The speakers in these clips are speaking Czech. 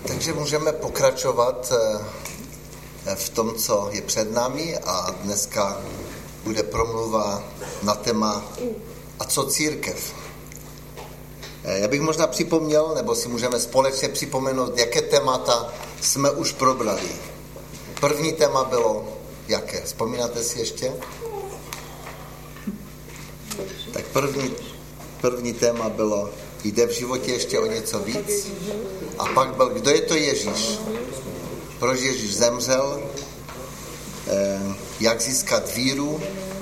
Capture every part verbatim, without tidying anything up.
Takže můžeme pokračovat v tom, co je před námi, a dneska bude promluva na téma a co církev. Já bych možná připomněl, nebo si můžeme společně připomenout, jaké témata jsme už probrali. První téma bylo jaké? Vzpomínáte si ještě? Tak první, první téma bylo, jde v životě ještě o něco víc. A pak byl, kdo je to Ježíš? Proč Ježíš zemřel? Jak získat víru?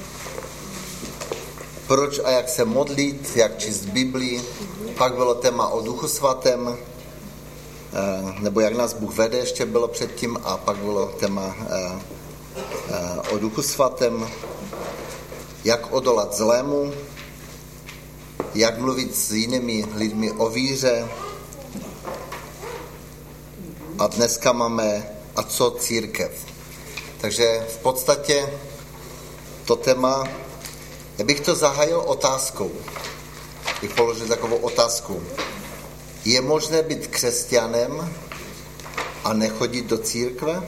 Proč a jak se modlit? Jak číst Biblii? Pak bylo téma o Duchu svatém, nebo jak nás Bůh vede, ještě bylo předtím, a pak bylo téma o Duchu svatém, jak odolat zlému, jak mluvit s jinými lidmi o víře. A dneska máme a co církev. Takže v podstatě to téma, já bych to zahájil otázkou. Bych položil takovou otázku. Je možné být křesťanem a nechodit do církve?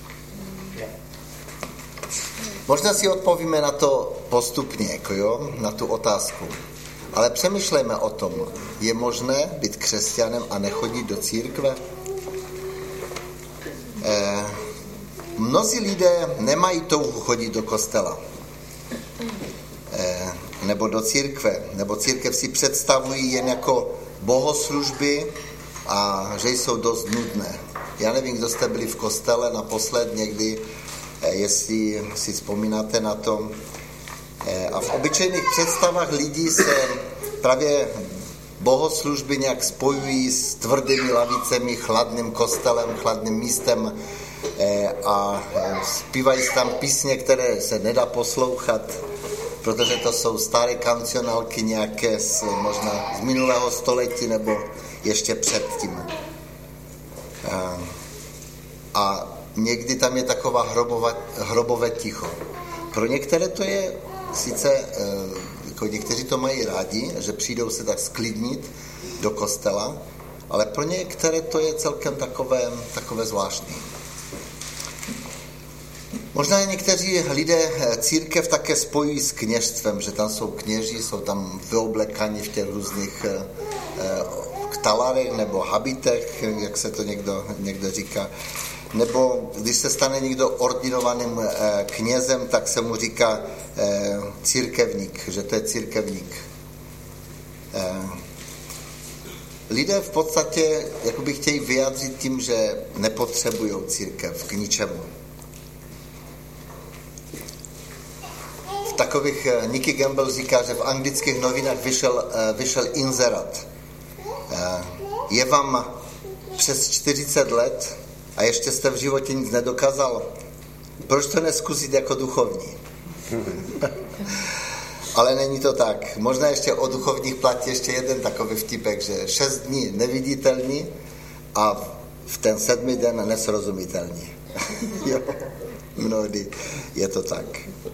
Možná si odpovíme na to postupně, jako jo, na tu otázku. Ale přemýšlejme o tom. Je možné být křesťanem a nechodit do církve? Eh, mnozí lidé nemají touhu chodit do kostela. Eh, nebo do církve. Nebo církev si představují jen jako bohoslužby a že jsou dost nudné. Já nevím, kdo jste byli v kostele naposled někdy, eh, jestli si vzpomínáte na to. Eh, a v obyčejných představách lidí se právě bohoslužby nějak spojují s tvrdými lavicemi, chladným kostelem, chladným místem eh, a zpívají tam písně, které se nedá poslouchat, protože to jsou staré kancionálky nějaké z, možná z minulého století nebo ještě předtím. A, a někdy tam je taková hrobové, hrobové ticho. Pro některé to je sice, jako někteří to mají rádi, že přijdou se tak sklidnit do kostela, ale pro některé to je celkem takové, takové zvláštní. Možná někteří lidé církev také spojují s kněžstvem, že tam jsou kněží, jsou tam vyoblekaní v těch různých talarech nebo habitech, jak se to někdo, někdo říká. Nebo když se stane někdo ordinovaným knězem, tak se mu říká církevník, že to je církevník. Lidé v podstatě jakoby chtějí vyjádřit tím, že nepotřebují církev k ničemu. V takových, Nicky Gamble říká, že v anglických novinách vyšel, vyšel inzerát. Je vám přes čtyřicet let a ještě jste v životě nic nedokázal? Proč to neskusit jako duchovní? Ale není to tak. Možná ještě o duchovních platí ještě jeden takový vtipek, že šest dní neviditelný a v ten sedmý den nesrozumitelný. Jo, mnohdy je to tak.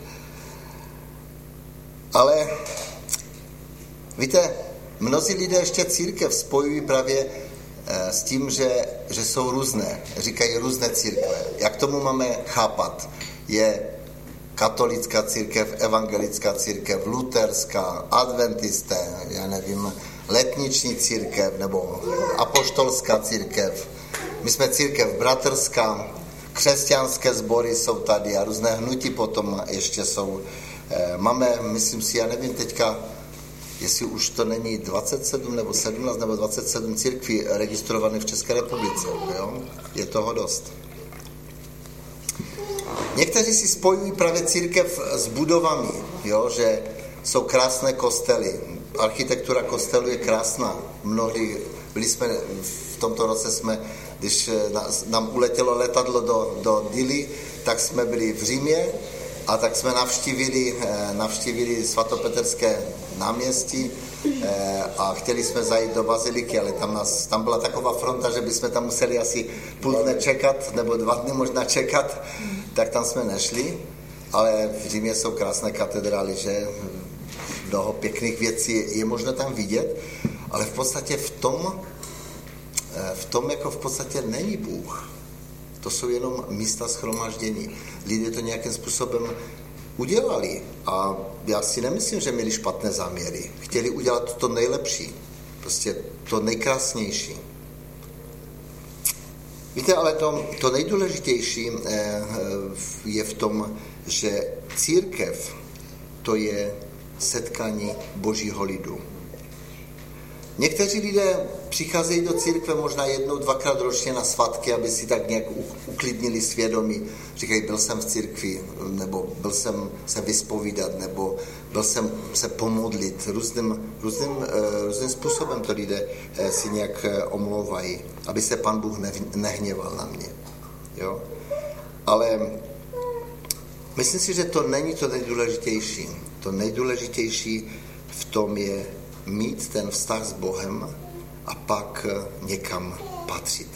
Ale víte, mnozí lidé ještě církev spojují právě s tím, že, že jsou různé, říkají různé církve. Jak tomu máme chápat? Je katolická církev, evangelická církev, luterská, adventisté, já nevím, letniční církev nebo apoštolská církev. My jsme církev bratrská, křesťanské sbory jsou tady a různé hnutí potom ještě jsou. Máme, myslím si, já nevím teďka, jestli už to není dvacet sedm nebo sedmnáct nebo dvacet sedm církví registrovaných v České republice. Jo? Je toho dost. Někteří si spojují právě církev s budovami, jo? Že jsou krásné kostely. Architektura kostelu je krásná. Mnohdy byli jsme, v tomto roce jsme, když nám uletělo letadlo do, do Dily, tak jsme byli v Římě a tak jsme navštívili, navštívili svatopetrské náměstí a chtěli jsme zajít do baziliky, ale tam, nás, tam byla taková fronta, že bychom tam museli asi půl dne čekat, nebo dva dny možná čekat, tak tam jsme nešli, ale v Římě jsou krásné katedrály, že mnoho pěkných věcí je možné tam vidět, ale v podstatě v tom v tom jako v podstatě není Bůh. To jsou jenom místa shromáždění. Lidé to nějakým způsobem udělali a já si nemyslím, že měli špatné záměry. Chtěli udělat to nejlepší, prostě to nejkrásnější. Víte, ale to, to nejdůležitější je v tom, že církev to je setkání Božího lidu. Někteří lidé přicházejí do církve možná jednou, dvakrát ročně na svatky, aby si tak nějak uklidnili svědomí. Říkají, byl jsem v církvi, nebo byl jsem se vyspovídat, nebo byl jsem se pomodlit. Různým, různým, různým způsobem to lidé si nějak omlouvají, aby se Pan Bůh nehněval na mě. Jo? Ale myslím si, že to není to nejdůležitější. To nejdůležitější v tom je mít ten vztah s Bohem a pak někam patřit.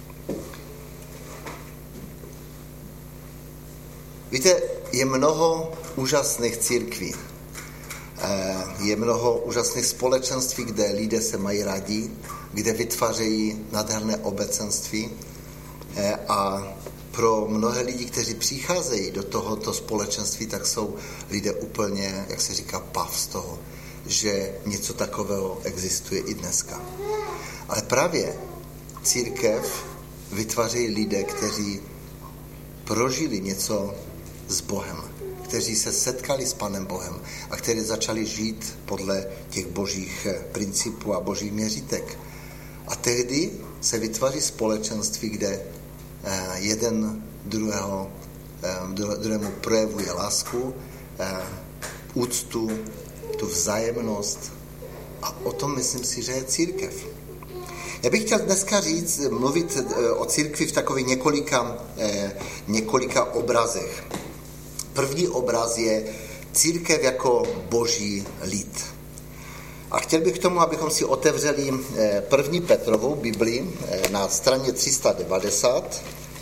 Víte, je mnoho úžasných církví. Je mnoho úžasných společenství, kde lidé se mají rádi, kde vytvářejí nádherné obecenství a pro mnohé lidi, kteří přicházejí do tohoto společenství, tak jsou lidé úplně, jak se říká, pav z toho, že něco takového existuje i dneska. Ale právě církev vytváří lidé, kteří prožili něco s Bohem, kteří se setkali s Panem Bohem a kteří začali žít podle těch božích principů a božích měřítek. A tehdy se vytváří společenství, kde jeden druhého, druhému projevuje lásku, úctu, tu vzájemnost. A o tom myslím si, že je církev. Já bych chtěl dneska říct, mluvit o církvi v takových několika, několika obrazech. První obraz je církev jako boží lid. A chtěl bych k tomu, abychom si otevřeli první Petrovou Biblii na straně tři sta devadesát.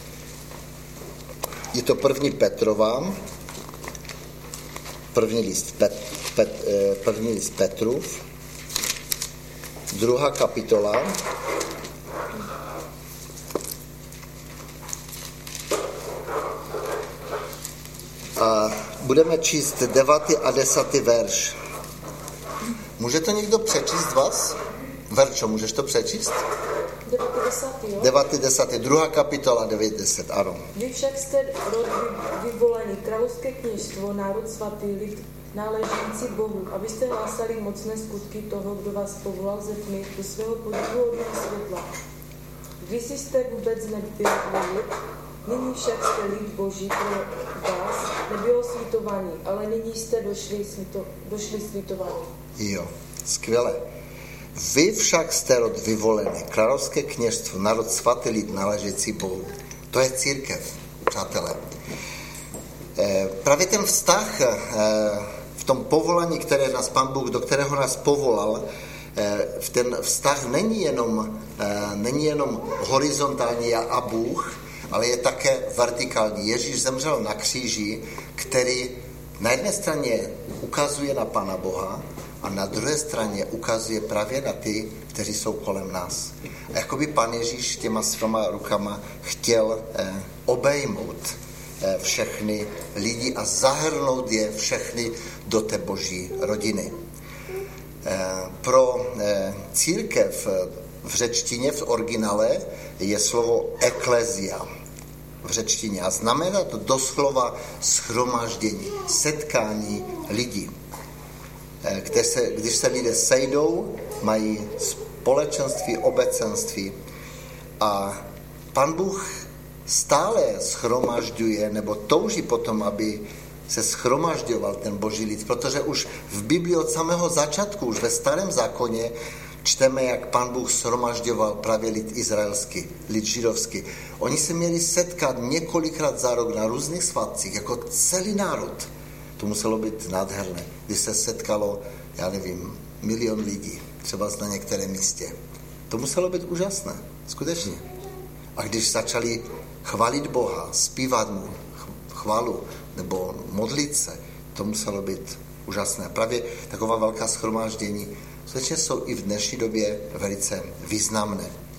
Je to první Petrova, první list, Pet, Pet, první list Petrův, druhá kapitola. A budeme číst devátý a desátý verš. Může to někdo přečíst vás? Verčo, můžeš to přečíst? devátý desátý, jo? devátý desátý, druhá kapitola, devět deset, ano. Vy však jste rod vyvolaný, královské kněžstvo, národ svatý, lid náležící Bohu, abyste hlásali mocné skutky toho, kdo vás povolal ze tmy do svého podivuhodného světla. Vy si jste vůbec nebyl lid, nyní však jste lid Boží pro vás, nebylo slitování, ale nyní jste došli, slito, došli slitování. Jo, skvěle. Vy však jste rod vyvolený, královské kněžstvo, národ svatý, lid náležící Bohu. To je církev, přátelé. E, právě ten vztah e, v tom povolání, které nás Pán Bůh, do kterého nás povolal, e, v ten vztah není jenom, e, není jenom horizontální já a Bůh, ale je také vertikální. Ježíš zemřel na kříži, který na jedné straně ukazuje na Pána Boha a na druhé straně ukazuje právě na ty, kteří jsou kolem nás. A jakoby Pán Ježíš těma svýma rukama chtěl eh, obejmout eh, všechny lidi a zahrnout je všechny do té boží rodiny. Eh, pro eh, církev v řečtině, v originále, je slovo eklezia v řečtině a znamená to doslova shromáždění, setkání lidí. Když se, když se lidé sejdou, mají společenství, obecenství a Pan Bůh stále shromažďuje nebo touží potom, aby se shromažďoval ten boží lid, protože už v Biblii od samého začátku, už ve Starém zákoně čteme, jak Pán Bůh shromažďoval právě lid izraelský, lid židovský. Oni se měli setkat několikrát za rok na různých svátcích, jako celý národ. To muselo být nádherné, když se setkalo, já nevím, milion lidí, třeba na některém místě. To muselo být úžasné, skutečně. A když začali chválit Boha, zpívat mu chválu nebo modlit se, to muselo být úžasné. Právě taková velká shromáždění skutečně jsou i v dnešní době velice významné.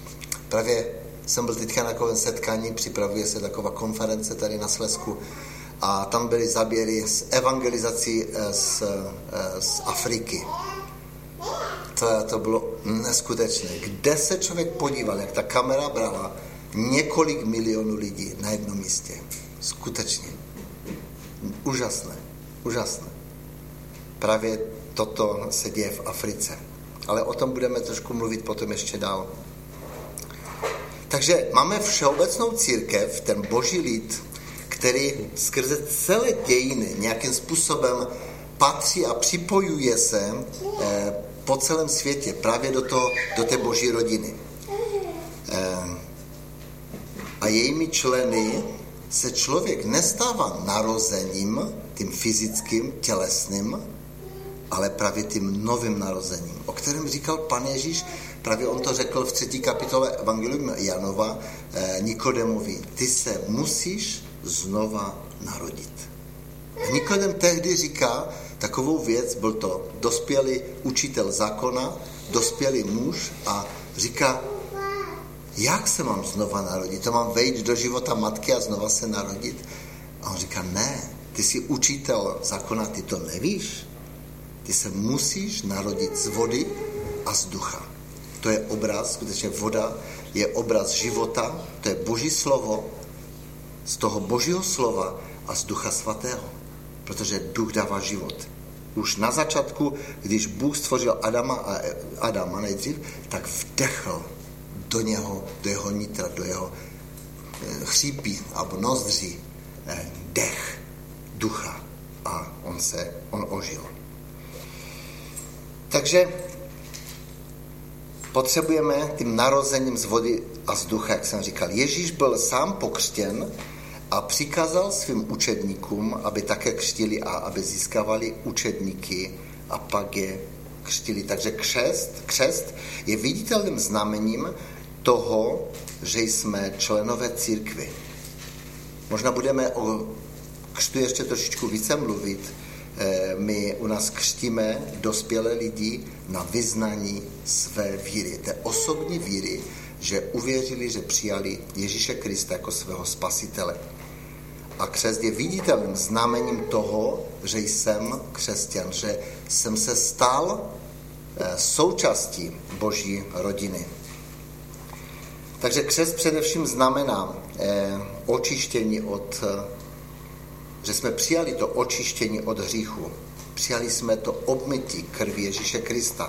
Právě jsem byl teďka na takovém setkání, připravuje se taková konference tady na Slezsku a tam byly záběry z evangelizací z, z Afriky. To, to bylo neskutečné. Kde se člověk podíval, jak ta kamera brala několik milionů lidí na jednom místě. Skutečně. Úžasné. Úžasné. Právě toto se děje v Africe. Ale o tom budeme trošku mluvit potom ještě dál. Takže máme všeobecnou církev, ten boží lid, který skrze celé dějiny nějakým způsobem patří a připojuje se eh, po celém světě právě do, to, do té boží rodiny. Eh, a jejími členy se člověk nestává narozením, tím fyzickým, tělesným, ale právě tím novým narozením, o kterém říkal Pan Ježíš, právě on to řekl v třetí kapitole Evangelium Janova eh, Nikodemovi. Ty se musíš znova narodit. A Nikodem tehdy říká takovou věc, byl to dospělý učitel zákona, dospělý muž a říká, jak se mám znova narodit? To mám vejít do života matky a znova se narodit? A on říká, ne, ty jsi učitel zákona, ty to nevíš. Ty se musíš narodit z vody a z ducha. To je obraz, skutečně voda je obraz života, to je boží slovo, z toho božího slova a z ducha svatého, protože duch dává život. Už na začátku, když Bůh stvořil Adama a Adama nejdřív, tak vdechl do něho, do jeho nitra, do jeho chřípí nebo nozdří dech ducha a on se, on ožil. Takže potřebujeme tím narozením z vody a z ducha, jak jsem říkal. Ježíš byl sám pokřtěn a přikázal svým učedníkům, aby také křtili a aby získávali učedníky a pak je křtili. Takže křest, křest je viditelným znamením toho, že jsme členové církvy. Možná budeme o křtu ještě trošičku více mluvit. My u nás křtíme dospělé lidi na vyznání své víry. Té osobní víry, že uvěřili, že přijali Ježíše Krista jako svého spasitele. A křest je viditelným znamením toho, že jsem křesťan, že jsem se stal součástí boží rodiny. Takže křest především znamená očištění od že jsme přijali to očištění od hříchu. Přijali jsme to obmytí krví Ježíše Krista.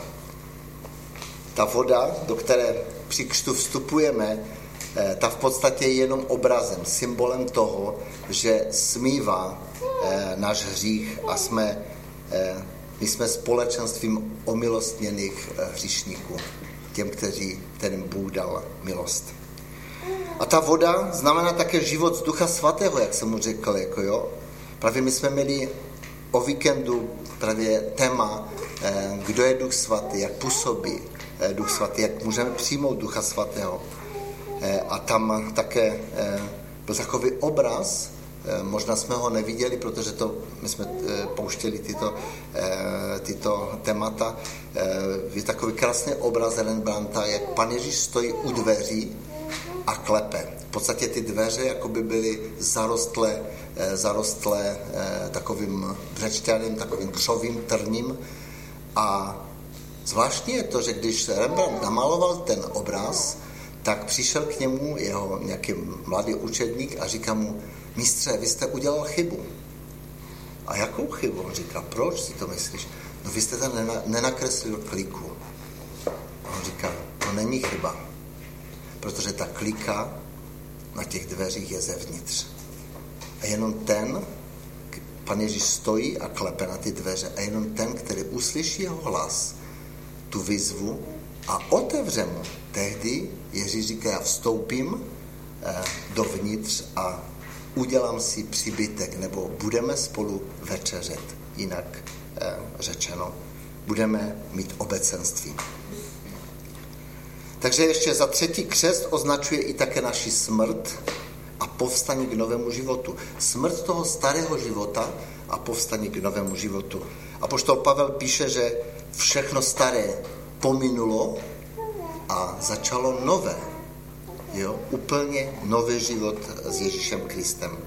Ta voda, do které při křtu vstupujeme, ta v podstatě je jenom obrazem, symbolem toho, že smívá náš hřích a jsme, my jsme společenstvím omilostněných hříšníků, těm, kteří, kterým Bůh dal milost. A ta voda znamená také život z Ducha Svatého, jak jsem mu řekl, jako jo. Právě my jsme měli o víkendu právě téma, eh, kdo je Duch Svatý, jak působí eh, Duch Svatý, jak můžeme přijmout Ducha Svatého. Eh, a tam také eh, byl takový obraz, eh, možná jsme ho neviděli, protože to, my jsme eh, pouštěli tyto, eh, tyto témata. Eh, je takový krásný obraz Rembrandta, jak Pan Ježíš stojí u dveří a klepe. V podstatě ty dveře jakoby byly zarostlé, zarostlé takovým břečťaným, takovým křovým trním. A zvláštní je to, že když Rembrandt namaloval ten obraz, tak přišel k němu jeho nějaký mladý učedník a říká mu, mistře, vy jste udělal chybu. A jakou chybu? On říká, proč si to myslíš? No vy jste tam nenakreslil kliku. A on říká, to není chyba. Protože ta klika na těch dveřích je zevnitř. A jenom ten, Pan Ježíš stojí a klepe na ty dveře, a jenom ten, který uslyší jeho hlas, tu výzvu a otevře mu, tehdy Ježíš říká, já vstoupím eh, dovnitř a udělám si příbytek, nebo budeme spolu večeřet, jinak eh, řečeno, budeme mít obecenství. Takže ještě za třetí, křest označuje i také naši smrt a povstání k novému životu. Smrt toho starého života a povstání k novému životu. Apoštol Pavel píše, že všechno staré pominulo a začalo nové. Jo? Úplně nový život s Ježíšem Kristem.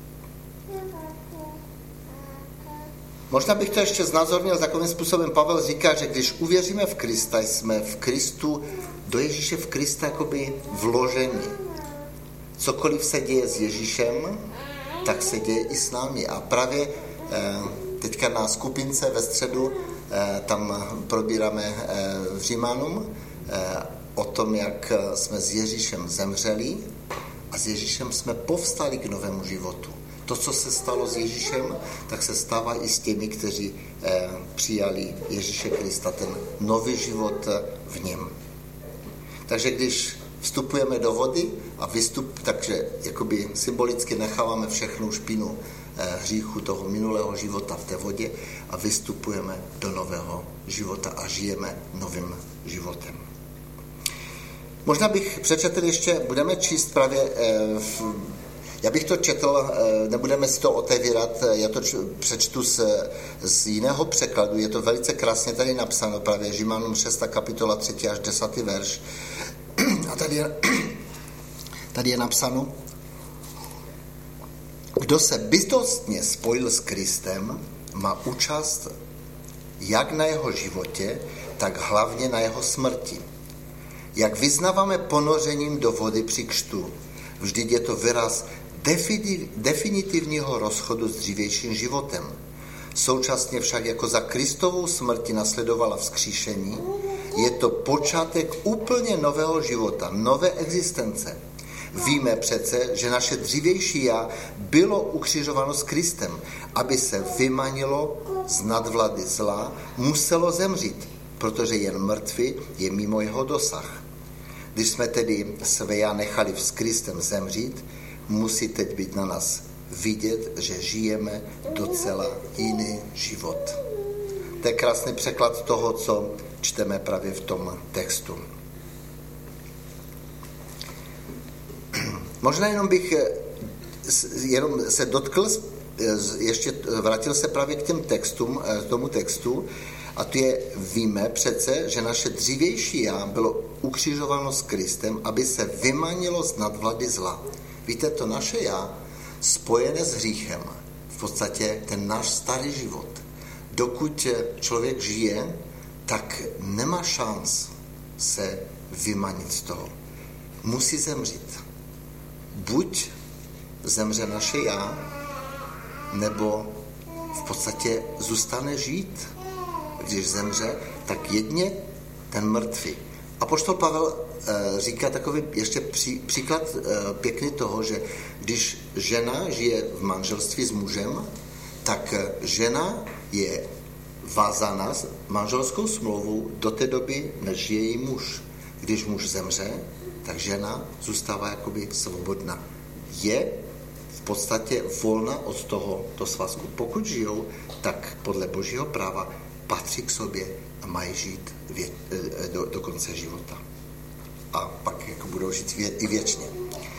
Možná bych to ještě znázornil takovým způsobem. Pavel říká, že když uvěříme v Krista, jsme v Kristu, do Ježíše v Krista jakoby vloženi. Cokoliv se děje s Ježíšem, tak se děje i s námi. A právě teďka na skupince ve středu tam probíráme v Římanům o tom, jak jsme s Ježíšem zemřeli a s Ježíšem jsme povstali k novému životu. To, co se stalo s Ježíšem, tak se stává i s těmi, kteří eh, přijali Ježíše Krista, ten nový život v něm. Takže když vstupujeme do vody a vystup, takže jakoby symbolicky necháváme všechnu špinu eh, hříchu toho minulého života v té vodě a vystupujeme do nového života a žijeme novým životem. Možná bych přečetl ještě, budeme číst právě eh, v Já bych to četl, nebudeme si to otevírat, já to přečtu z, z jiného překladu, je to velice krásně tady napsáno, právě Římanům šestá kapitola třetí až desátý verš. A tady je, tady je napsáno, kdo se bytostně spojil s Kristem, má účast jak na jeho životě, tak hlavně na jeho smrti. Jak vyznáváme ponořením do vody při křtu, vždyť je to výraz definitivního rozchodu s dřívějším životem. Současně však jako za Kristovou smrti nasledovala vzkříšení, je to počátek úplně nového života, nové existence. Víme přece, že naše dřívější já bylo ukřižováno s Kristem, aby se vymanilo z nadvlády zla, muselo zemřít, protože jen mrtvý je mimo jeho dosah. Když jsme tedy své já nechali s Kristem zemřít, musí teď být na nás vidět, že žijeme docela jiný život. To je krásný překlad toho, co čteme právě v tom textu. Možná jenom bych jenom se dotkl, ještě vrátil se právě k těm textům, k tomu textu, a to je, víme přece, že naše dřívější já bylo ukřižováno s Kristem, aby se vymanilo z nadvlády zla. Víte, to naše já, spojené s hříchem, v podstatě ten náš starý život. Dokud člověk žije, tak nemá šanc se vymanit z toho. Musí zemřít. Buď zemře naše já, nebo v podstatě zůstane žít. Když zemře, tak jedně ten mrtvý. Apoštol Pavel e, říká takový ještě pří, příklad e, pěkný toho, že když žena žije v manželství s mužem, tak žena je vázána s manželskou smlouvou do té doby, než žije její muž. Když muž zemře, tak žena zůstává jakoby svobodná. Je v podstatě volná od tohoto svazku. Pokud žijou, tak podle Božího práva patří k sobě a mají žít vě, do, do konce života. A pak jako budou žít vě, i věčně.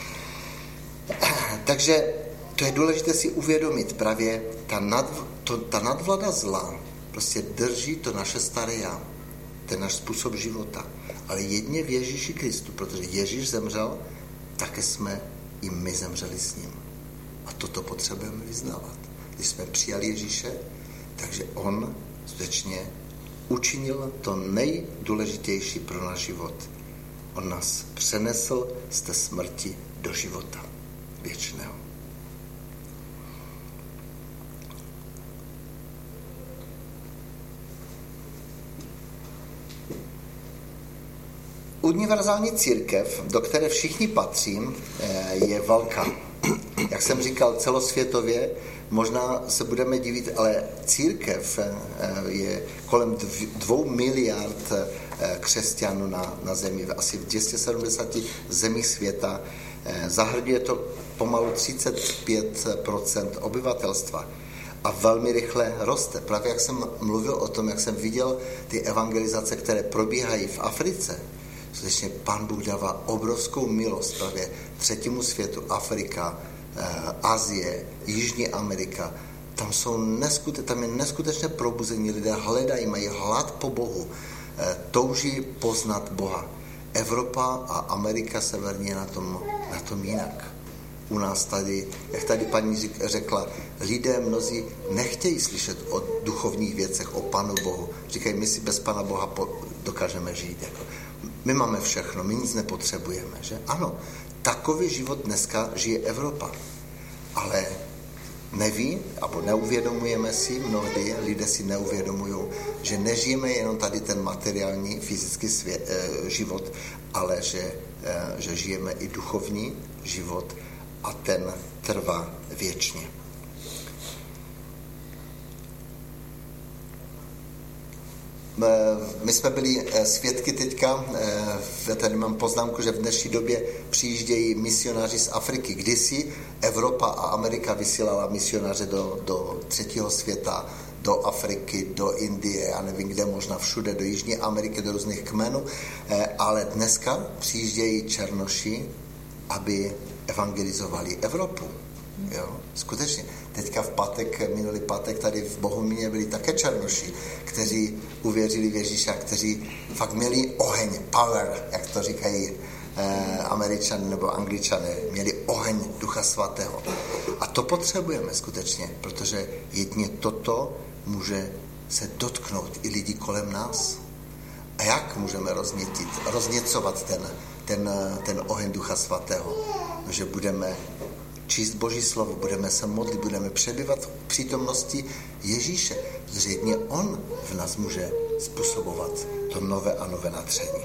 Takže to je důležité si uvědomit. Právě ta, nad, to, ta nadvlada zla prostě drží to naše staré já. Ten náš způsob života. Ale jedně v Ježíši Kristu, protože Ježíš zemřel, také jsme i my zemřeli s ním. A toto potřebujeme vyznávat. Když jsme přijali Ježíše, takže on skutečně učinil to nejdůležitější pro náš život. On nás přenesl z té smrti do života věčného. Univerzální církev, do které všichni patří, je velká. Jak jsem říkal, celosvětově, možná se budeme divit, ale církev je kolem dvou miliard křesťanů na, na zemi, asi v dvě stě sedmdesát zemích světa. Zahrnuje to pomalu třicet pět procent obyvatelstva a velmi rychle roste. Právě jak jsem mluvil o tom, jak jsem viděl ty evangelizace, které probíhají v Africe, skutečně Pán Bůh dává obrovskou milost právě třetímu světu, Afrika, Asie, Jižní Amerika. Tam, jsou neskute, tam je neskutečné probuzení, lidé hledají, mají hlad po Bohu, touží poznat Boha. Evropa a Amerika severní je na tom, na tom jinak. U nás tady, jak tady paní řekla, lidé mnozí nechtějí slyšet o duchovních věcech, o Panu Bohu. Říkají, my si bez Pana Boha dokážeme žít. Jako. My máme všechno, my nic nepotřebujeme. Že? Ano, takový život dneska žije Evropa. Ale neví, nebo neuvědomujeme si, mnohdy lidé si neuvědomují, že nežijeme jenom tady ten materiální, fyzický svět, e, život, ale že, e, že žijeme i duchovní život a ten trvá věčně. My jsme byli svědky teďka, tady mám poznámku, že v dnešní době přijíždějí misionáři z Afriky. Kdysi Evropa a Amerika vysílala misionáře do, do třetího světa, do Afriky, do Indie, já nevím kde, možná všude, do Jižní Ameriky, do různých kmenů, ale dneska přijíždějí černoši, aby evangelizovali Evropu. Jo, skutečně. Teďka v pátek, minulý pátek tady v Bohumíně byli také černoši, kteří uvěřili v Ježíša, kteří fakt měli oheň, power, jak to říkají eh, Američané nebo Angličané, měli oheň Ducha Svatého. A to potřebujeme skutečně, protože jedině toto může se dotknout i lidí kolem nás. A jak můžeme roznětit, rozněcovat ten, ten, ten oheň Ducha Svatého? No, že budeme číst Boží slovo, budeme se modlit, budeme přebývat v přítomnosti Ježíše, protože jedině on v nás může způsobovat to nové a nové natření.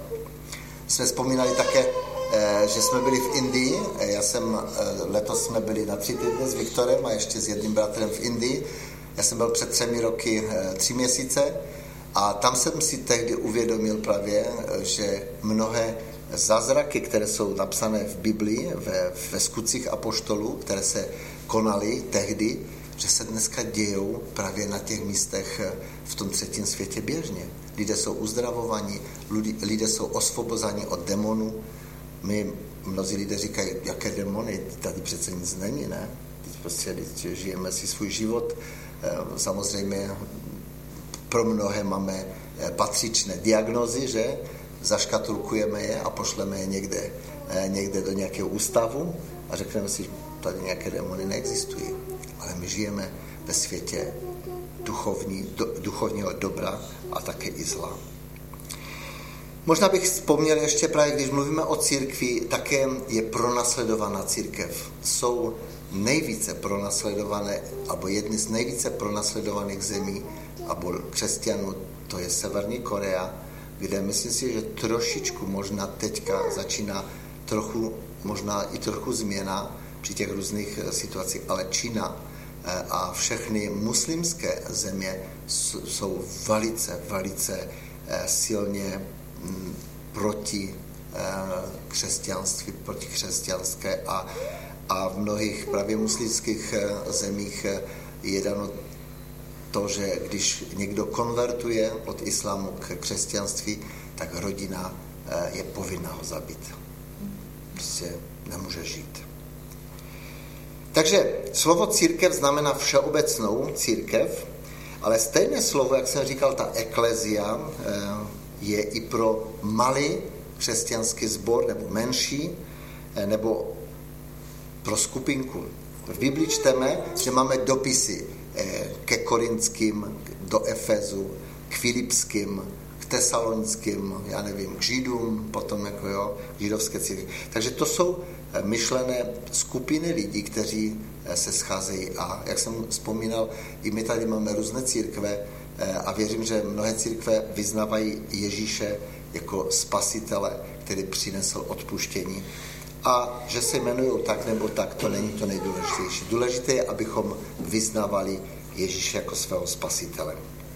Jsme vzpomínali také, že jsme byli v Indii. Já jsem, letos jsme byli na tři týdny s Viktorem a ještě s jedním bratrem v Indii. Já jsem byl před třemi roky tři měsíce a tam jsem si tehdy uvědomil právě, že mnohé zázraky, které jsou napsané v Biblii, ve, ve skutcích apoštolů, které se konaly tehdy, že se dneska dějou právě na těch místech v tom třetím světě běžně. Lidé jsou uzdravovaní, lidé jsou osvobozáni od demonů. My, mnozí lidé říkají, jaké demony, tady přece nic není, ne? Teď prostě žijeme si svůj život. Samozřejmě pro mnohé máme patřičné diagnózy, že? Zaškatulkujeme je a pošleme je někde, někde do nějakého ústavu a řekneme si, že tady nějaké démony neexistují. Ale my žijeme ve světě duchovní, do, duchovního dobra a také i zla. Možná bych vzpomněl ještě právě, když mluvíme o církvi, také je pronásledovaná církev. Jsou nejvíce pronásledované, alebo jedny z nejvíce pronásledovaných zemí, alebo křesťanů, to je Severní Korea, kde myslím si, že trošičku možná teďka začíná trochu, možná i trochu změna při těch různých situacích, ale Čína a všechny muslimské země jsou velice, velice silně proti křesťanství, proti křesťanské a, a v mnohých právě muslimských zemích je dáno to, že když někdo konvertuje od islámu k křesťanství, tak rodina je povinna ho zabít. Prostě nemůže žít. Takže slovo církev znamená všeobecnou církev, ale stejné slovo, jak jsem říkal, ta eklezia, je i pro malý křesťanský sbor, nebo menší, nebo pro skupinku. V Biblii čteme, že máme dopisy ke Korinským, do Efezu, k Filipským, k Tesalonickým, já nevím, k Židům, potom jako jo, židovské církve. Takže to jsou myšlené skupiny lidí, kteří se scházejí. A jak jsem vzpomínal, i my tady máme různé církve a věřím, že mnohé církve vyznávají Ježíše jako spasitele, který přinesl odpuštění. A že se jmenují tak nebo tak, to není to nejdůležitější. Důležité je, abychom vyznávali Ježíše jako svého spasitele.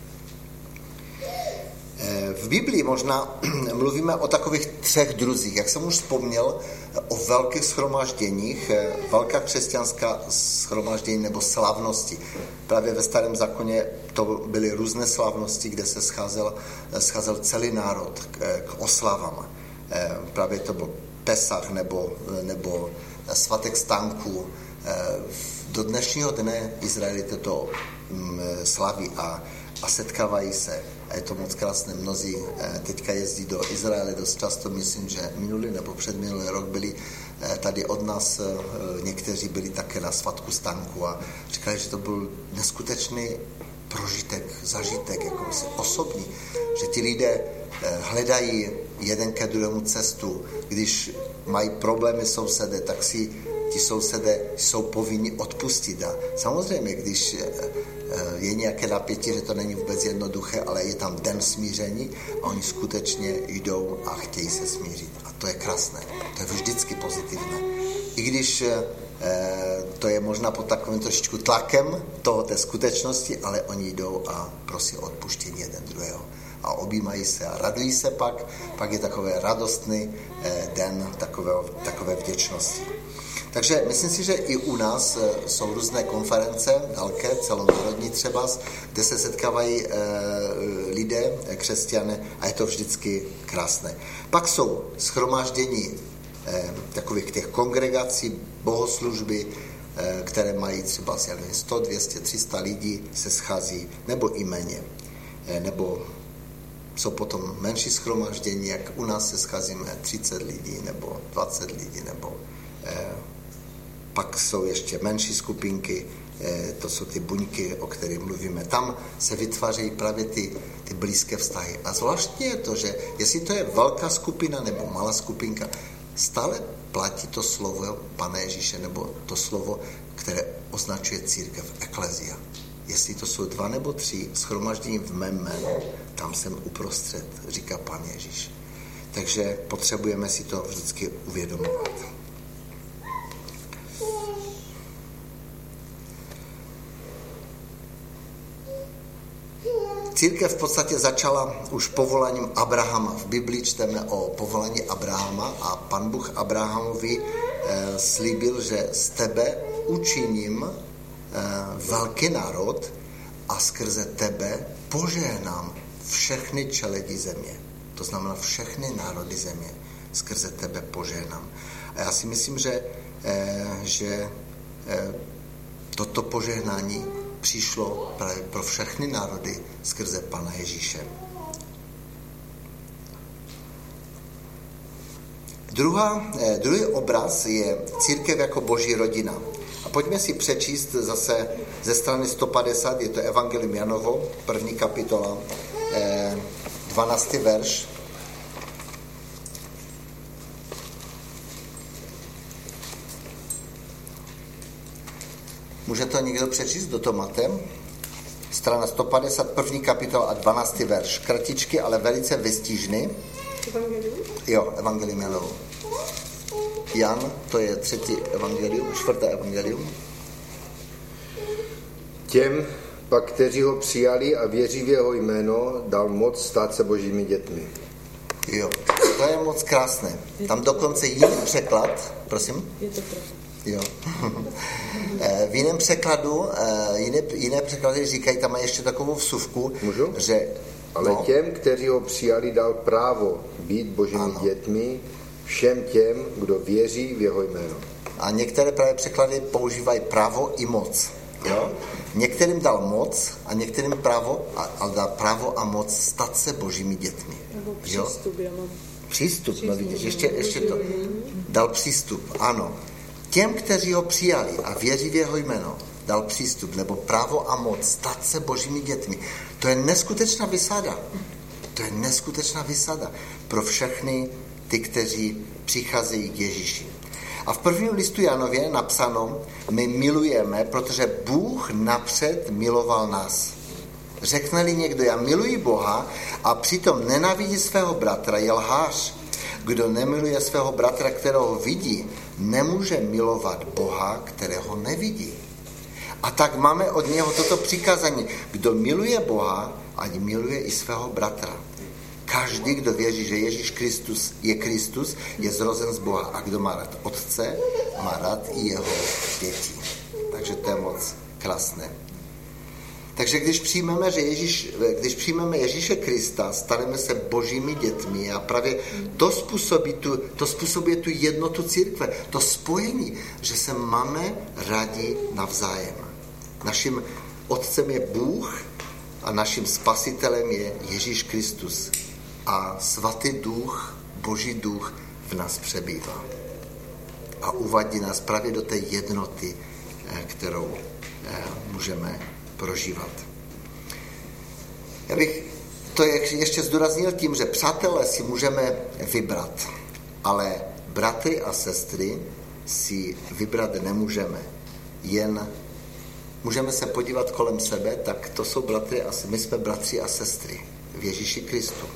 V Biblii možná mluvíme o takových třech druzích. Jak jsem už vzpomněl, o velkých shromážděních, velká křesťanská shromáždění nebo slavnosti. Právě ve Starém zákoně to byly různé slavnosti, kde se scházel, scházel celý národ k, k oslavám. Právě to byl Pesach nebo, nebo svatek stánků. Do dnešního dne Izraelité to slaví a, a setkávají se. A je to moc krásné. Mnozí teďka jezdí do Izraele dost často, myslím, že minulý nebo předminulý rok byli tady od nás, někteří byli také na svatku stánku a říkali, že to byl neskutečný prožitek, zažitek, jako osobní, že ti lidé hledají jeden ke druhému cestu. Když mají problémy sousede, tak si ti sousedé jsou povinni odpustit. A samozřejmě, když je nějaké napětí, že to není vůbec jednoduché, ale je tam den smíření a oni skutečně jdou a chtějí se smířit. A to je krásné. To je vždycky pozitivné. I když to je možná pod takovým trošičku tlakem toho, té skutečnosti, ale oni jdou a prosí o odpuštění jeden druhého. A objímají se a radují se pak. Pak je takový radostný den takové, takové vděčnosti. Takže myslím si, že i u nás jsou různé konference, velké, celonárodní třeba, kde se setkávají lidé, křesťané a je to vždycky krásné. Pak jsou shromáždění takových těch kongregací, bohoslužby, které mají třeba sto, dvě stě, tři sta lidí se schází, nebo i méně. Nebo jsou potom menší shromáždění, jak u nás se scházíme třicet lidí, nebo dvacet lidí, nebo pak jsou ještě menší skupinky, to jsou ty buňky, o kterých mluvíme. Tam se vytvářejí právě ty, ty blízké vztahy. A zvláštně je to, že jestli to je velká skupina nebo malá skupinka, stále platí to slovo Pana Ježíše, nebo to slovo, které označuje církev, eklezia. Jestli to jsou dva nebo tři shromaždění v mém jménu, tam jsem uprostřed, říká Pán Ježíš. Takže potřebujeme si to vždycky uvědomovat. Církev v podstatě začala už povoláním Abrahama. V Biblii čteme o povolání Abrahama a Pan Bůh Abrahamovi e, slíbil, že z tebe učiním e, velký národ a skrze tebe požehnám všechny čeledi země. To znamená všechny národy země. Skrze tebe požehnám. A já si myslím, že, e, že e, toto požehnání přišlo právě pro všechny národy skrze Pana Ježíše. Druhá, eh, druhý obraz je církev jako boží rodina. A pojďme si přečíst zase ze strany sto padesát, je to Evangelium Janovo, první kapitola, eh, dvanáctý verš. Může to někdo přečíst, kdo to máte? Strana sto padesát, první kapitola a dvanáctý verš. Kratičky, ale velice vystižný. Evangelium? Jo, Evangelium Janovo. Jan, to je třetí evangelium, čtvrté evangelium. Těm pak, kteří ho přijali a věří v jeho jméno, dal moc stát se božími dětmi. Jo, to je moc krásné. Tam dokonce jiný překlad, prosím. Je to pravda. Jo. V jiném překladu, jiné, jiné překlady říkají, tam má ještě takovou vsuvku, Můžu? že... Ale no, těm, kteří ho přijali, dal právo být božími ano. dětmi, všem těm, kdo věří v jeho jméno. A některé právě překlady používají právo i moc. Jo? Některým dal moc a některým právo a, a dal právo a moc stát se božími dětmi. Nebo přístup, já mám. Přístup, no vidíš, ještě, ještě to. Dal přístup, ano. Těm, kteří ho přijali a věří v jeho jméno, dal přístup, nebo právo a moc stát se božími dětmi. To je neskutečná vysada. To je neskutečná vysada pro všechny ty, kteří přicházejí k Ježíši. A v prvním listu Janově napsáno, my milujeme, protože Bůh napřed miloval nás. Řekne-li někdo, já miluji Boha a přitom nenávidí svého bratra, je lhář. Kdo nemiluje svého bratra, kterého vidí, nemůže milovat Boha, kterého nevidí. A tak máme od něho toto přikázání. Kdo miluje Boha, ať miluje i svého bratra. Každý, kdo věří, že Ježíš Kristus je Kristus, je zrozen z Boha. A kdo má rád Otce, má rád i jeho děti. Takže to je moc krásné. Takže když přijmeme, že Ježíš, když přijmeme Ježíše Krista, staneme se božími dětmi a právě to způsobí tu, to způsobuje tu jednotu církve, to spojení, že se máme rádi navzájem. Naším otcem je Bůh a naším spasitelem je Ježíš Kristus. A svatý duch, Boží duch v nás přebývá. A uvádí nás právě do té jednoty, kterou můžeme prožívat. Já bych to ještě zdůraznil tím, že přátelé si můžeme vybrat, ale bratry a sestry si vybrat nemůžeme. Jen můžeme se podívat kolem sebe, tak to jsou bratry a my jsme bratři a sestry v Ježíši Kristu.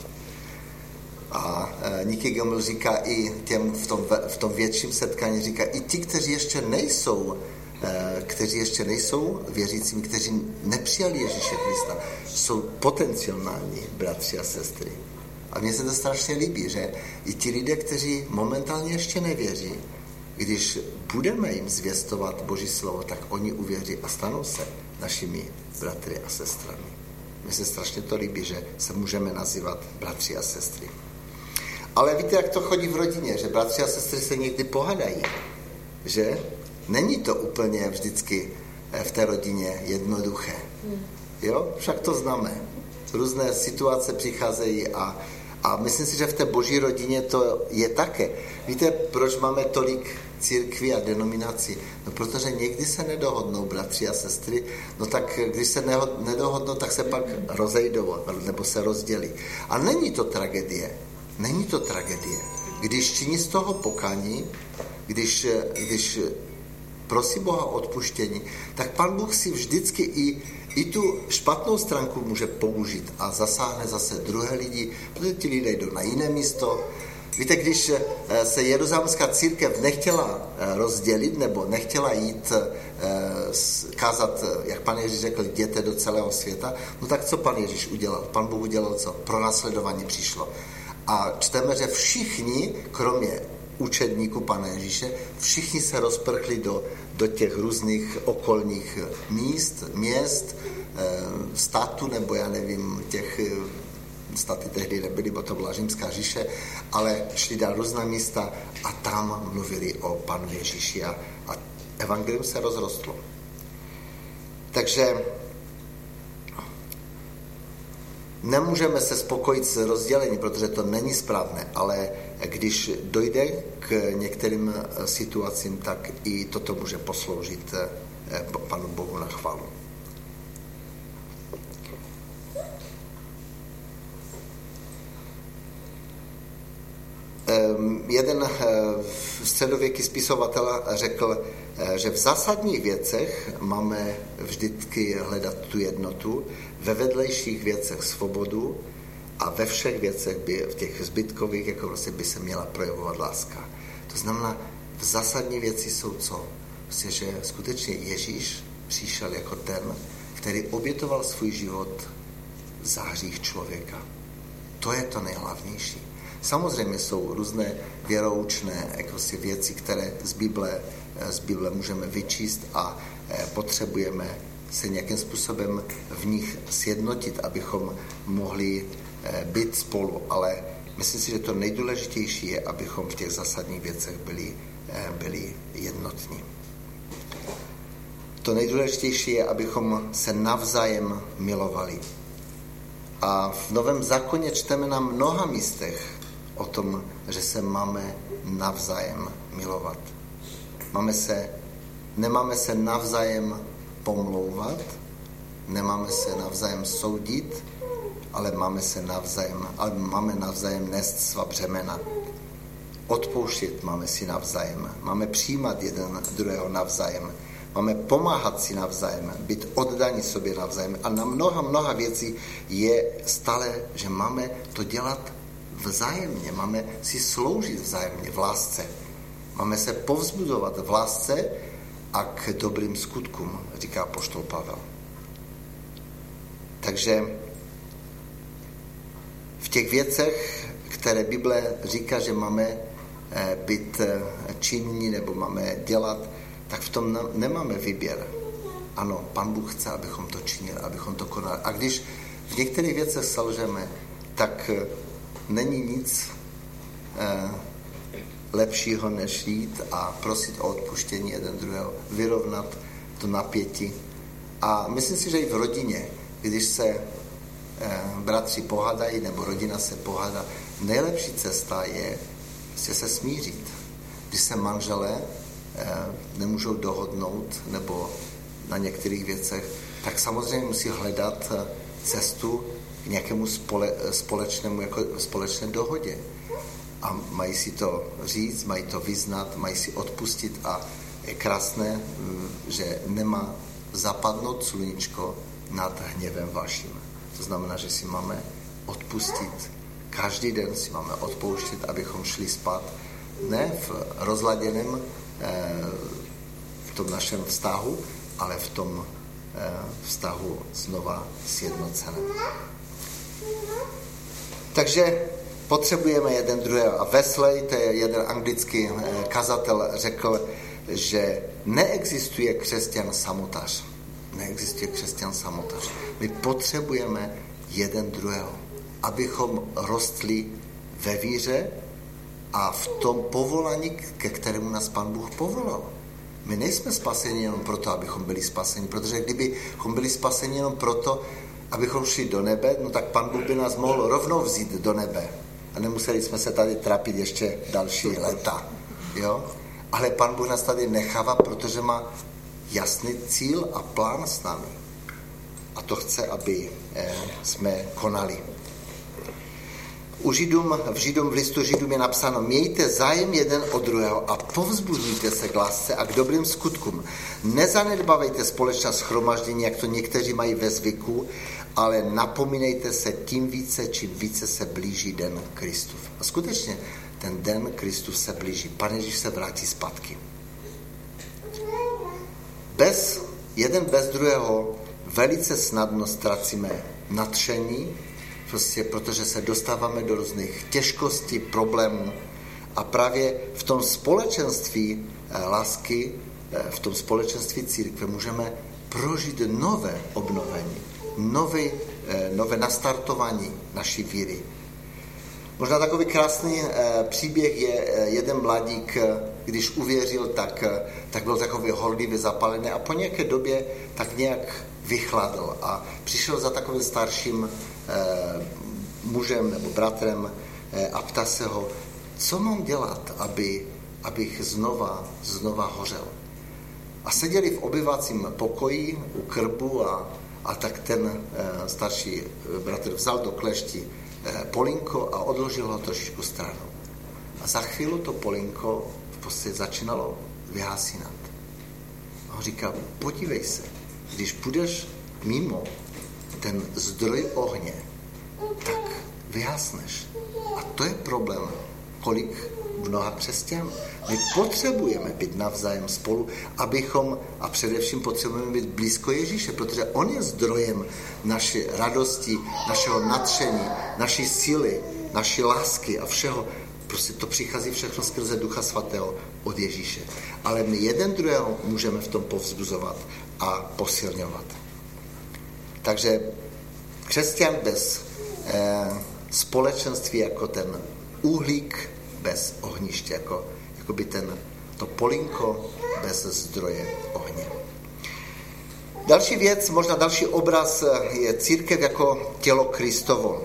A e, Nicky Gamble říká i těm v tom, v tom větším setkání, říká i ti, kteří ještě nejsou, e, kteří ještě nejsou věřícími, kteří nepřijali Ježíše Krista, jsou potenciální bratři a sestry. A mně se to strašně líbí, že i ti lidé, kteří momentálně ještě nevěří, když budeme jim zvěstovat Boží slovo, tak oni uvěří a stanou se našimi bratry a sestrami. Mně se strašně to líbí, že se můžeme nazývat bratři a sestry. Ale víte, jak to chodí v rodině, že bratři a sestry se někdy pohadají, že není to úplně vždycky v té rodině jednoduché. Jo? Však to známe. Různé situace přicházejí a, a myslím si, že v té Boží rodině to je také. Víte, proč máme tolik církví a denominací? No, protože někdy se nedohodnou bratři a sestry, no tak když se nedohodnou, tak se pak rozejdou nebo se rozdělí. A není to tragédie. Není to tragédie. Když činí z toho pokání, když, když prosí Boha o odpuštění, tak Pán Bůh si vždycky i, i tu špatnou stránku může použít a zasáhne zase druhé lidi, protože ti lidé jdou na jiné místo. Víte, když se jeruzalémská církev nechtěla rozdělit nebo nechtěla jít kázat, jak Pán Ježíš řekl, jděte do celého světa, no tak co Pán Ježíš udělal? Pán Bůh udělal co? Pronásledování přišlo. A čteme, že všichni, kromě učedníků Pana Ježíše, všichni se rozprchli do, do těch různých okolních míst, měst, států, nebo já nevím, těch státy tehdy nebyly, bo to byla římská říše, ale šli na různá místa a tam mluvili o Panu Ježíši a, a evangelium se rozrostlo. Takže nemůžeme se spokojit s rozdělením, protože to není správné, ale když dojde k některým situacím, tak i toto může posloužit Panu Bohu na chválu. Jeden středověký spisovatel řekl, že v zásadních věcech máme vždycky hledat tu jednotu, ve vedlejších věcech svobodu a ve všech věcech by, v těch zbytkových, jako vlastně by se měla projevovat láska. To znamená, v zásadní věci jsou co? Prostě, že skutečně Ježíš přišel jako ten, který obětoval svůj život v zářích člověka. To je to nejhlavnější. Samozřejmě jsou různé věroučné jako si věci, které z Bible, z Bible můžeme vyčíst a potřebujeme se nějakým způsobem v nich sjednotit, abychom mohli být spolu. Ale myslím si, že to nejdůležitější je, abychom v těch zásadních věcech byli, byli jednotní. To nejdůležitější je, abychom se navzájem milovali. A v Novém zákoně čteme na mnoha místech o tom, že se máme navzájem milovat. Máme se, nemáme se navzájem pomlouvat, nemáme se navzájem soudit, ale máme se navzájem, ale máme navzájem nést svá břemena. Odpouštět máme si navzájem, máme přijímat jeden druhého navzájem, máme pomáhat si navzájem, být oddaní sobě navzájem. A na mnoha, mnoha věcí je stále, že máme to dělat vzájemně, máme si sloužit vzájemně v lásce. Máme se povzbudovat v lásce a k dobrým skutkům, říká apoštol Pavel. Takže v těch věcech, které Bible říká, že máme být činní nebo máme dělat, tak v tom nemáme výběr. Ano, Pan Bůh chce, abychom to činili, abychom to konali. A když v některých věcech selžeme, tak není nic eh, lepšího, než jít a prosit o odpuštění jeden druhého, vyrovnat to napětí. A myslím si, že i v rodině, když se eh, bratři pohádají nebo rodina se pohádá, nejlepší cesta je prostě se smířit. Když se manželé eh, nemůžou dohodnout nebo na některých věcech, tak samozřejmě musí hledat cestu k nějakému spole, společnému, jako společné dohodě. A mají si to říct, mají to vyznat, mají si odpustit a je krásné, že nemá zapadnout sluníčko nad hněvem vaším. To znamená, že si máme odpustit. Každý den si máme odpouštět, abychom šli spát ne v rozladěném v tom našem vztahu, ale v tom vztahu znova sjednoceném. Takže potřebujeme jeden druhého. A Wesley, to je jeden anglický kazatel, řekl, že neexistuje křesťan samotař. Neexistuje křesťan samotař. My potřebujeme jeden druhého, abychom rostli ve víře a v tom povolání, ke kterému nás Pán Bůh povolal. My nejsme spaseni jenom proto, abychom byli spaseni, protože kdybychom byli spaseni jenom proto, abychom šli do nebe, no tak Pán Bůh by nás mohl rovnou vzít do nebe. A nemuseli jsme se tady trápit ještě další léta. Jo? Ale Pán Bůh nás tady nechává, protože má jasný cíl a plán s námi. A to chce, aby eh, jsme konali. U Židům, v Židům, v listu Židům je napsáno: mějte zájem jeden od druhého a povzbuzujte se k lásce a k dobrým skutkům. Nezanedbávejte společné shromaždění, jak to někteří mají ve zvyku, ale napomínejte se tím více, čím více se blíží den Kristův. A skutečně ten den Kristův se blíží. Pane Ježíš se vrátí zpátky. Bez, jeden bez druhého velice snadno ztracíme nadšení, prostě protože se dostáváme do různých těžkostí, problémů a právě v tom společenství lásky, v tom společenství církve můžeme prožít nové obnovení, nové, nové nastartování naší víry. Možná takový krásný příběh je jeden mladík, když uvěřil, tak, tak byl takový horlivě zapalený a po nějaké době tak nějak vychladl a přišel za takovým starším eh, mužem nebo bratrem eh, a ptá se ho, co mám dělat, aby, abych znova, znova hořel. A seděli v obyvacím pokoji u krbu a, a tak ten eh, starší bratr vzal do klešti eh, polínko a odložil ho trošičku stranou. A za chvíli to polínko v podstatě začínalo vyhasínat. A on říká, podívej se, když půjdeš mimo ten zdroj ohně, tak vyhasneš. A to je problém, kolik mnoha křesťanů. My potřebujeme být navzájem spolu, abychom, a především potřebujeme být blízko Ježíše, protože on je zdrojem naší radosti, našeho nadšení, naší síly, naší lásky a všeho. Prostě to přichází všechno skrze Ducha Svatého od Ježíše. Ale my jeden druhého můžeme v tom povzbuzovat a posilňovat. Takže křesťan bez eh, společenství jako ten uhlík bez ohniště, jako, jako by ten, to polínko bez zdroje ohně. Další věc, možná další obraz je církev jako tělo Kristovo.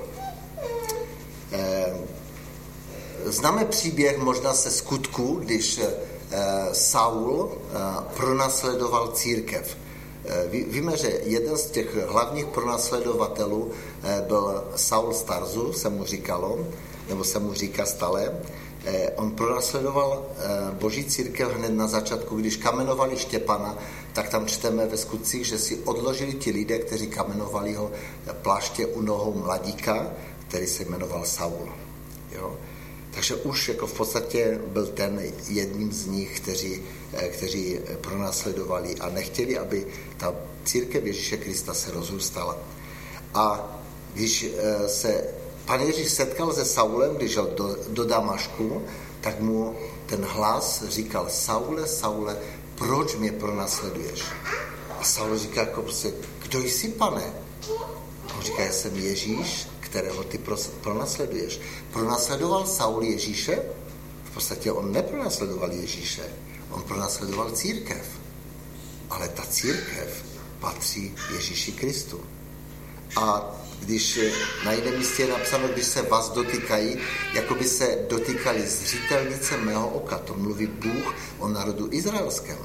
Eh, známe příběh možná se skutku, když eh, Saul eh, pronásledoval církev. Víme, že jeden z těch hlavních pronásledovatelů byl Saul z Tarzu, se mu říkalo, nebo se mu říká stále. On pronásledoval boží církev hned na začátku, když kamenovali Štěpana, tak tam čteme ve skutcích, že si odložili ti lidé, kteří kamenovali ho pláště u nohou mladíka, který se jmenoval Saul. Jo? Takže už jako v podstatě byl ten jedním z nich, kteří, kteří pronásledovali a nechtěli, aby ta církev Ježíše Krista se rozrůstala. A když se Pan Ježíš setkal se Saulem, když šel do, do Damašku, tak mu ten hlas říkal, Saule, Saule, proč mě pronásleduješ? A Saul říká, jako prostě, kdo jsi, pane? A on říká, já jsem Ježíš, kterého ty pronásleduješ. Pronásledoval Saul Ježíše? V podstatě on nepronásledoval Ježíše, on pronásledoval církev. Ale ta církev patří Ježíši Kristu. A když na jiném místě je napsáno, když se vás dotýkají, jako by se dotýkali zřitelnice mého oka. To mluví Bůh o národu izraelském.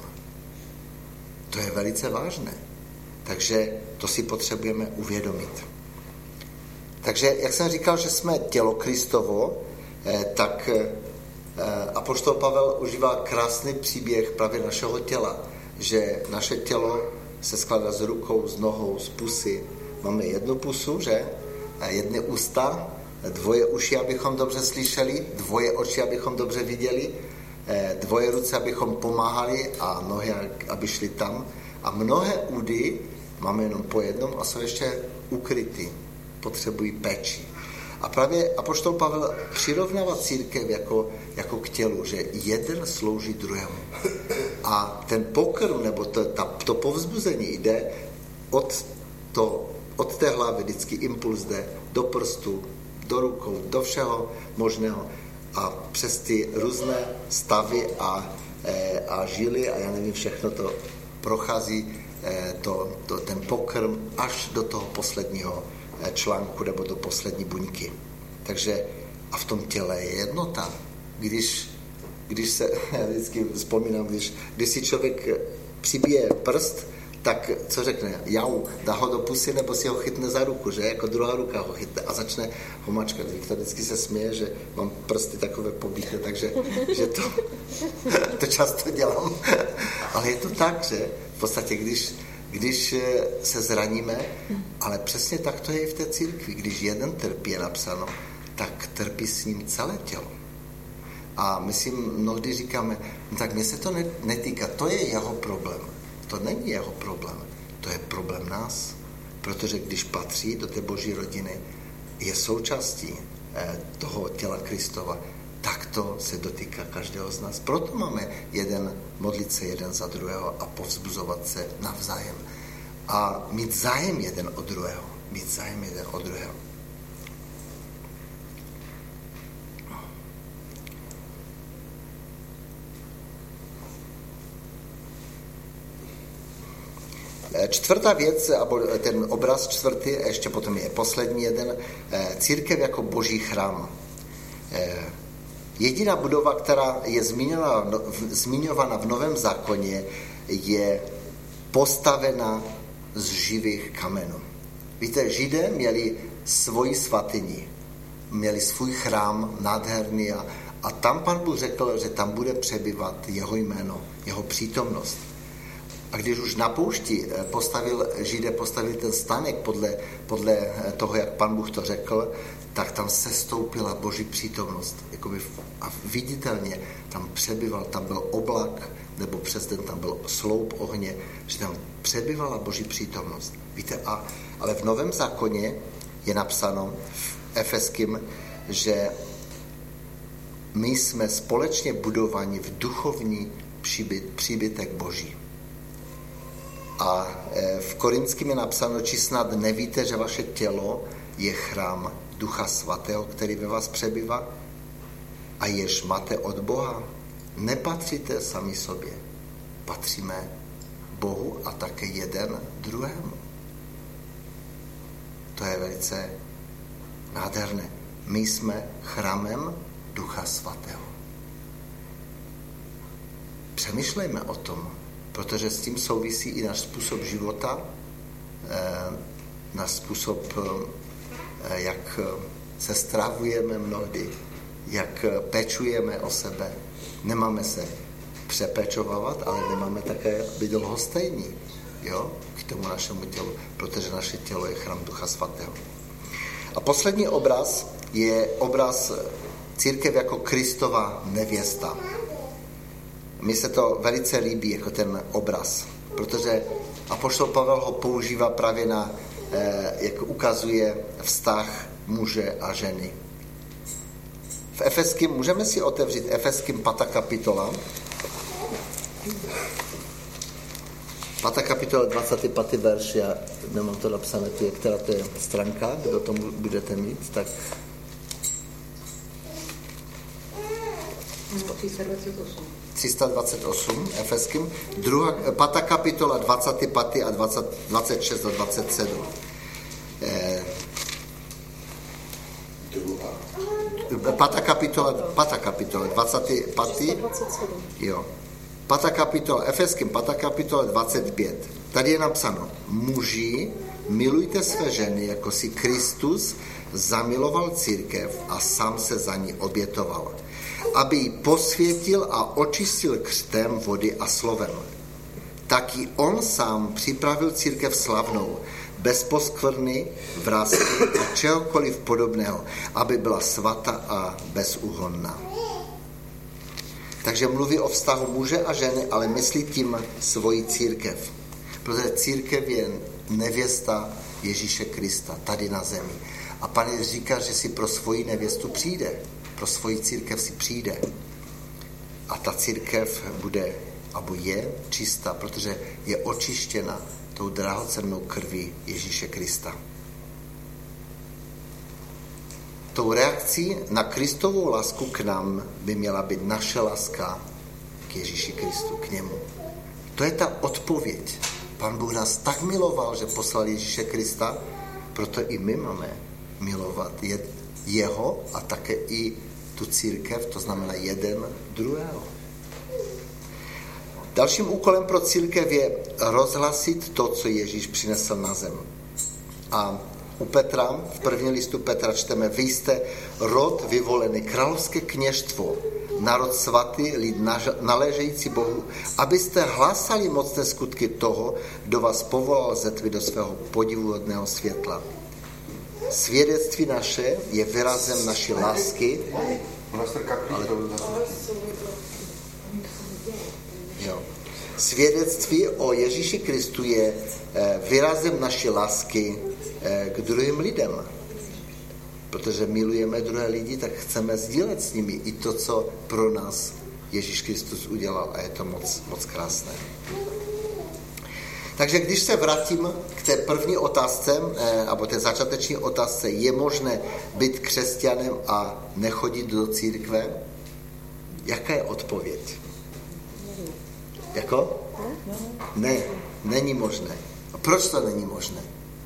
To je velice vážné. Takže to si potřebujeme uvědomit. Takže, jak jsem říkal, že jsme tělo Kristovo, tak apoštol Pavel užívá krásný příběh právě našeho těla, že naše tělo se skládá z rukou, z nohou, z pusy. Máme jednu pusu, že? Jedny ústa, dvoje uši, abychom dobře slyšeli, dvoje oči, abychom dobře viděli, dvoje ruce, abychom pomáhali a nohy, aby šli tam. A mnohé údy máme jenom po jednom a jsou ještě ukryty. Potřebují péči. A právě apoštol Pavel přirovnává církev jako, jako k tělu, že jeden slouží druhému. A ten pokrm, nebo to, ta, to povzbuzení jde od, to, od té hlavy, vždycky impuls jde do prstu, do rukou, do všeho možného a přes ty různé stavy a, e, a žily a já nevím, všechno to prochází e, to, to, ten pokrm až do toho posledního článku nebo do poslední buňky. Takže a v tom těle je jednota. Když, když se, já vždycky vzpomínám, když, když si člověk přibije prst, tak co řekne? Jau, dá ho do pusy nebo si ho chytne za ruku, že? Jako druhá ruka ho chytne a začne ho mačkat. Viktor vždycky se směje, že mám prsty takové pobíté, takže že to, to často dělám. Ale je to tak, že v podstatě, když Když se zraníme, ale přesně tak to je i v té církvi. Když jeden trpí, je napsáno, tak trpí s ním celé tělo. A my si mnohdy říkáme, no tak mě se to netýká, to je jeho problém. To není jeho problém, to je problém nás. Protože když patří do té boží rodiny, je součástí toho těla Kristova, tak to se dotýká každého z nás. Proto máme jeden, modlit se jeden za druhého a povzbuzovat se navzájem. A mít zájem jeden od druhého. Mít zájem jeden od druhého. Čtvrtá věc, ten obraz čtvrtý, ještě potom je poslední jeden, církev jako boží chrám. Jediná budova, která je zmiňována v Novém zákoně, je postavena z živých kamenů. Víte, Židé měli svoji svatyni, měli svůj chrám nádherný a, a tam Pan Bůh řekl, že tam bude přebývat jeho jméno, jeho přítomnost. A když už na poušti postavil, Židé postavili ten stanek podle, podle toho, jak Pan Bůh to řekl, tak tam sestoupila boží přítomnost. Jakoby a viditelně tam přebyval, tam byl oblak, nebo přes den tam byl sloup ohně, že tam přebyvala boží přítomnost. Víte, a, ale v Novém zákoně je napsáno v Efeským, že my jsme společně budováni v duchovní příbyt, příbytek boží. A v Korinským je napsáno, či snad nevíte, že vaše tělo je chrám Ducha Svatého, který ve vás přebývá a jež máte od Boha. Nepatříte sami sobě. Patříme Bohu a také jeden druhému. To je velice nádherné. My jsme chrámem Ducha Svatého. Přemýšlejme o tom, protože s tím souvisí i náš způsob života, náš způsob, jak se stravujeme mnohdy, jak pečujeme o sebe. Nemáme se přepečovávat, ale nemáme také být lhostejní, jo, k tomu našemu tělu, protože naše tělo je chrám Ducha Svatého. A poslední obraz je obraz církev jako Kristova nevěsta. Mně se to velice líbí, jako ten obraz, protože apoštol Pavel ho používá právě na, eh, jak ukazuje vztah muže a ženy. V Efeským, můžeme si otevřít Efeským pátá kapitola. Pátá kapitola, dvacátý pátý verš, já nemám to napsané, tu, která to je stránka, kdo to budete mít, tak... tři sta dvacet osm. tři sta dvacet osm, Efeským, druhá, pátá kapitola, dvacátý pátý a dvacet, dvacet šest a dvacet sedm. Eh, pátá kapitola, pátá kapitola, dvacátý pátý Jo. Pátá kapitola, Efeským, pátá kapitola dvacet pět. Tady je napsáno, muži, milujte své ženy, jako si Kristus zamiloval církev a sám se za ní obětoval, aby ji posvětil a očistil křtem vody a slovem. Taky on sám připravil církev slavnou, bez poskvrny, vrásky a čehokoliv podobného, aby byla svatá a bezúhonná. Takže mluví o vztahu muže a ženy, ale myslí tím svoji církev. Protože církev je nevěsta Ježíše Krista tady na zemi. A Pán Ježíš říká, že si pro svoji nevěstu přijde. Pro svoji církev si přijde. A ta církev bude, abo je čistá, protože je očištěna tou drahocennou krví Ježíše Krista. Tou reakcí na Kristovou lásku k nám by měla být naše láska k Ježíši Kristu, k němu. To je ta odpověď. Pán Bůh nás tak miloval, že poslal Ježíše Krista, proto i my máme milovat jeho a také i tu církev, to znamená jeden druhého. Dalším úkolem pro církev je rozhlasit to, co Ježíš přinesl na zem. A u Petra, v první listu Petra čteme, vy jste rod vyvolený, královské kněžstvo, národ svatý, lid naléžející Bohu, abyste hlásali mocné skutky toho, kdo vás povolal ze tmy do svého podivuhodného světla. Svědectví naše je výrazem naší lásky. Ale... Jo. Svědectví o Ježíši Kristu je výrazem naší lásky k druhým lidem. Protože milujeme druhé lidi, tak chceme sdílet s nimi i to, co pro nás Ježíš Kristus udělal. A je to moc, moc krásné. Takže když se vrátím k té první otázce, nebo té začáteční otázce, je možné být křesťanem a nechodit do církve? Jaká je odpověď? Jako? Ne, není možné. A proč to není možné?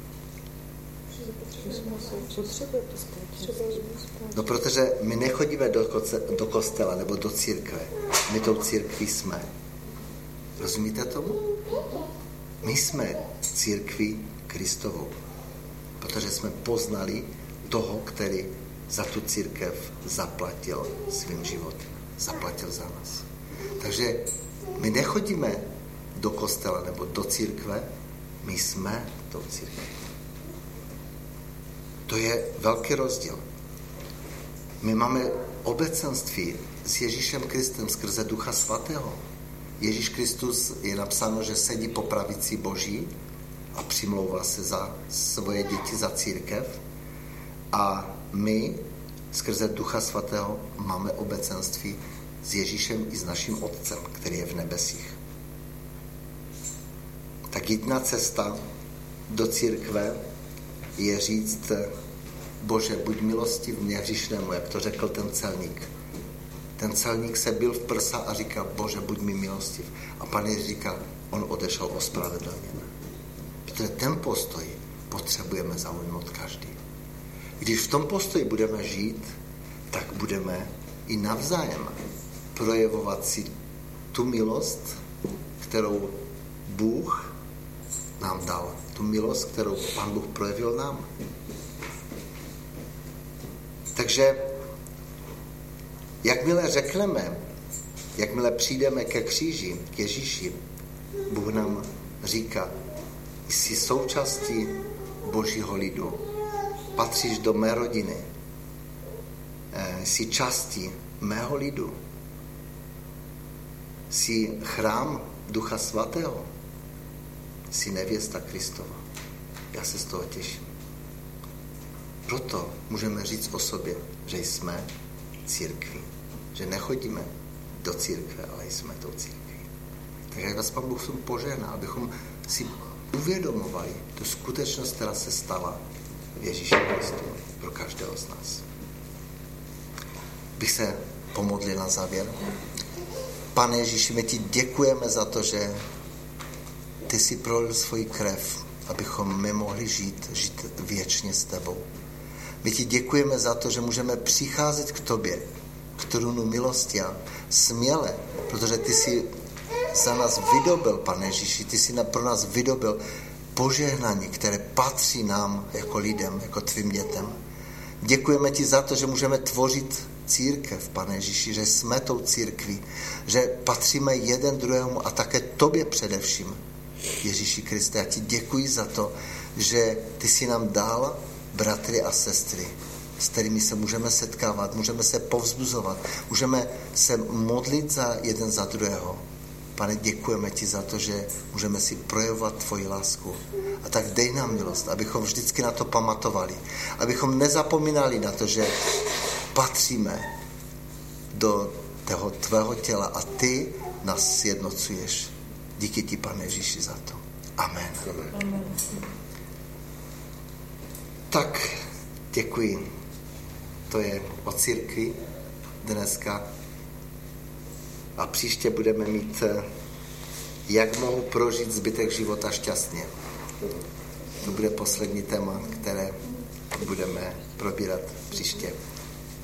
No, protože my nechodíme do, koce, do kostela nebo do církve. My tou církví jsme. Rozumíte tomu? My jsme církví Kristovou. Protože jsme poznali toho, který za tu církev zaplatil svým životem. Zaplatil za nás. Takže my nechodíme do kostela nebo do církve, my jsme tou církví. To je velký rozdíl. My máme obecenství s Ježíšem Kristem skrze Ducha Svatého. Ježíš Kristus je napsáno, že sedí po pravici Boží a přimlouvá se za svoje děti, za církev. A my skrze Ducha Svatého máme obecenství s Ježíšem i s naším Otcem, který je v nebesích. Tak jedna cesta do církve je říct, Bože, buď milostivý hříšnému, jak to řekl ten celník. Ten celník se bil v prsa a říká, Bože, buď mi milostiv. A Pán Ježíš říká, on odešel ospravedlněn. Protože ten postoj potřebujeme zaujmout každý. Když v tom postoji budeme žít, tak budeme i navzájem projevovat si tu milost, kterou Bůh nám dal. Tu milost, kterou Pán Bůh projevil nám. Takže jakmile řekneme, jakmile přijdeme ke kříži, k Ježíši, Bůh nám říká, jsi součástí Božího lidu, patříš do mé rodiny, jsi částí mého lidu, jsi chrám Ducha Svatého, jsi nevěsta Kristova. Já se z toho těším. Proto můžeme říct o sobě, že jsme církví. Že nechodíme do církve, ale jsme tou církví. Tak jak nás Pán Bůh požehná, abychom si uvědomovali tu skutečnost, která se stala v Ježíši Kristu pro každého z nás. Bych se pomodlil na závěr. Pane Ježíši, my ti děkujeme za to, že ty jsi prolil svoji krev, abychom my mohli žít, žít věčně s tebou. My ti děkujeme za to, že můžeme přicházet k tobě, k trůnu milosti a směle, protože ty jsi za nás vydobil, Pane Ježíši, ty jsi pro nás vydobil požehnání, které patří nám jako lidem, jako tvým dětem. Děkujeme ti za to, že můžeme tvořit církev, Pane Ježíši, že jsme tou církví, že patříme jeden druhému a také tobě především. Ježíši Kriste, já ti děkuji za to, že ty jsi nám dal bratry a sestry, s kterými se můžeme setkávat, můžeme se povzbuzovat, můžeme se modlit za jeden za druhého. Pane, děkujeme ti za to, že můžeme si projevovat tvoji lásku. A tak dej nám milost, abychom vždycky na to pamatovali. Abychom nezapomínali na to, že patříme do toho tvého těla a ty nás sjednocuješ. Díky ti, Pane Ježíši, za to. Amen. Amen. Tak, děkuji. To je o církvi dneska. A příště budeme mít, jak mohu prožít zbytek života šťastně. To bude poslední téma, které budeme probírat příště.